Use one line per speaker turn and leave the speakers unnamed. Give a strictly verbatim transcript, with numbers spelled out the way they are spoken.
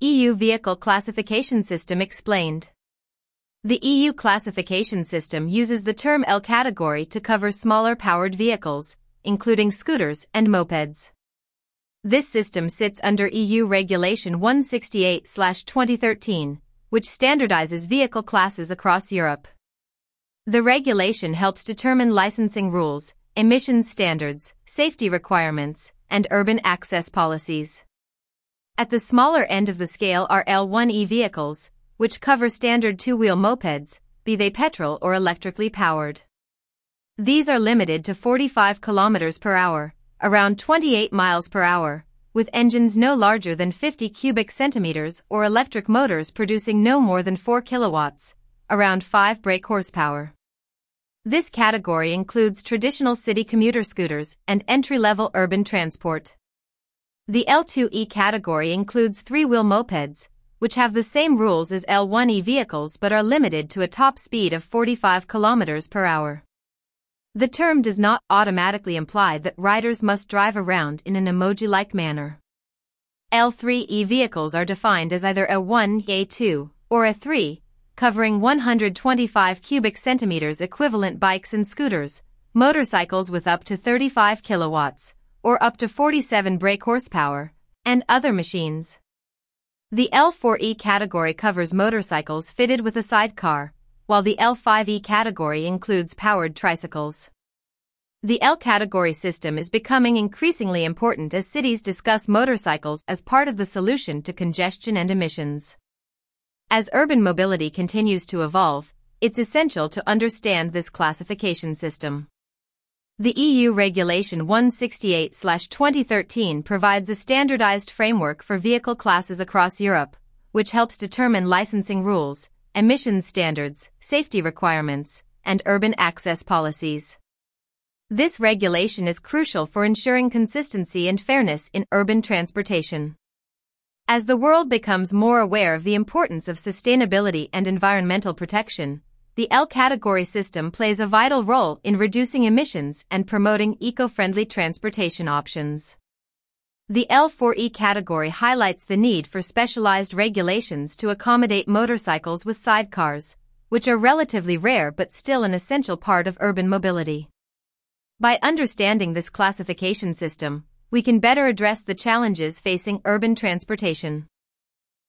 E U Vehicle Classification System explained. The E U classification system uses the term L category to cover smaller powered vehicles, including scooters and mopeds. This system sits under E U Regulation one sixty-eight slash twenty thirteen, which standardizes vehicle classes across Europe. The regulation helps determine licensing rules, emissions standards, safety requirements, and urban access policies. At the smaller end of the scale are L one E vehicles, which cover standard two-wheel mopeds, be they petrol or electrically powered. These are limited to forty-five kilometers per hour, around twenty-eight miles per hour, with engines no larger than fifty cubic centimeters or electric motors producing no more than four kilowatts, around five brake horsepower. This category includes traditional city commuter scooters and entry-level urban transport. The L two E category includes three-wheel mopeds, which have the same rules as L one E vehicles but are limited to a top speed of forty-five kilometers per hour. The term does not automatically imply that riders must drive around in an emoji-like manner. L three E vehicles are defined as either a one, a two, or a three, covering one hundred twenty-five cubic centimeters equivalent bikes and scooters, motorcycles with up to thirty-five kilowatts, or up to forty-seven brake horsepower, and other machines. The L four E category covers motorcycles fitted with a sidecar, while the L five E category includes powered tricycles. The L category system is becoming increasingly important as cities discuss motorcycles as part of the solution to congestion and emissions. As urban mobility continues to evolve, it's essential to understand this classification system. The E U Regulation one sixty-eight slash twenty thirteen provides a standardized framework for vehicle classes across Europe, which helps determine licensing rules, emissions standards, safety requirements, and urban access policies. This regulation is crucial for ensuring consistency and fairness in urban transportation. As the world becomes more aware of the importance of sustainability and environmental protection, the L category system plays a vital role in reducing emissions and promoting eco-friendly transportation options. The L four E category highlights the need for specialized regulations to accommodate motorcycles with sidecars, which are relatively rare but still an essential part of urban mobility. By understanding this classification system, we can better address the challenges facing urban transportation.